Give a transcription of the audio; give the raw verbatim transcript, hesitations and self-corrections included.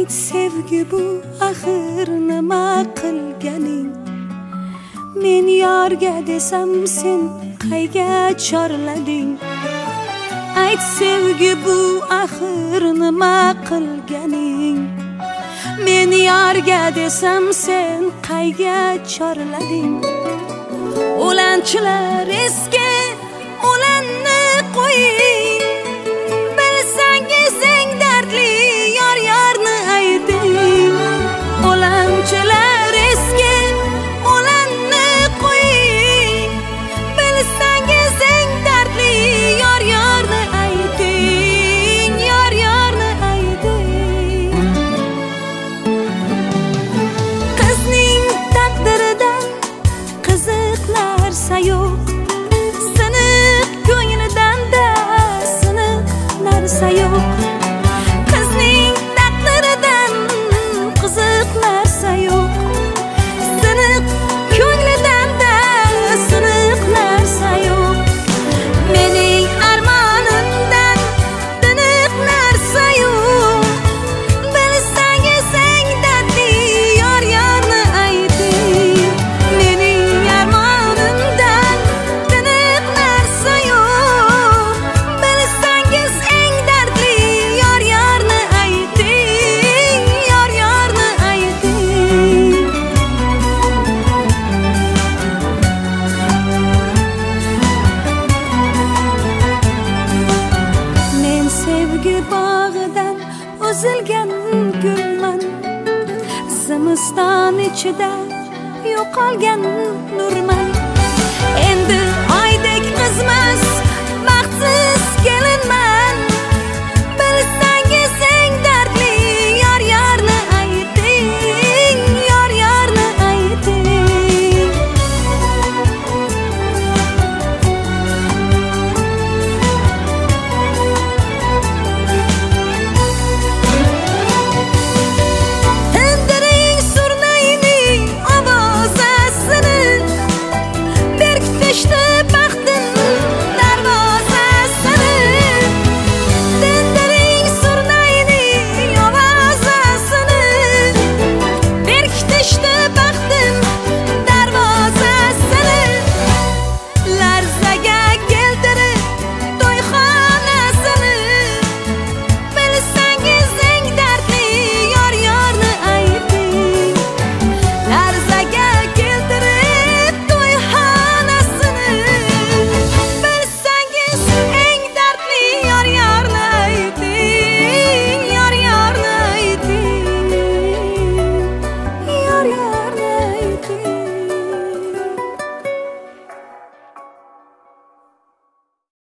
sevgi bu axir nima qilganing? Men yorga desam sen qayga chorlading? Ayt sevgi bu axir nima qilganing? Men yorga desam sen qayga chorlading? O'lanchilar eski o'lanni qo'ying, bilsangiz eng dardli yor yorni ayting. O'lanchilar eski o'lanni qo'ying, bilsangiz eng dardli yor yorni ayting, yor yorni ayting. Qizning taqdiridan qiziq narsa yo'q, siniq ko'nglidan-da siniq narsa yo'q. Qizning taqdiridan qiziq narsa yo'q, siniq ko'nglidan-da siniq narsa yo'q. Mening armonimdan tiniq narsa yo'q, bilsangiz eng dardli yor yorni ayting. Mening armonimdan tiniq narsa yo'q, bilsangiz eng dardli yor yorni ayting, yor yorni ayting. Men sevgi bog'idan uzilgan gulman, zimiston ichida yo'qolgan nurman. Endi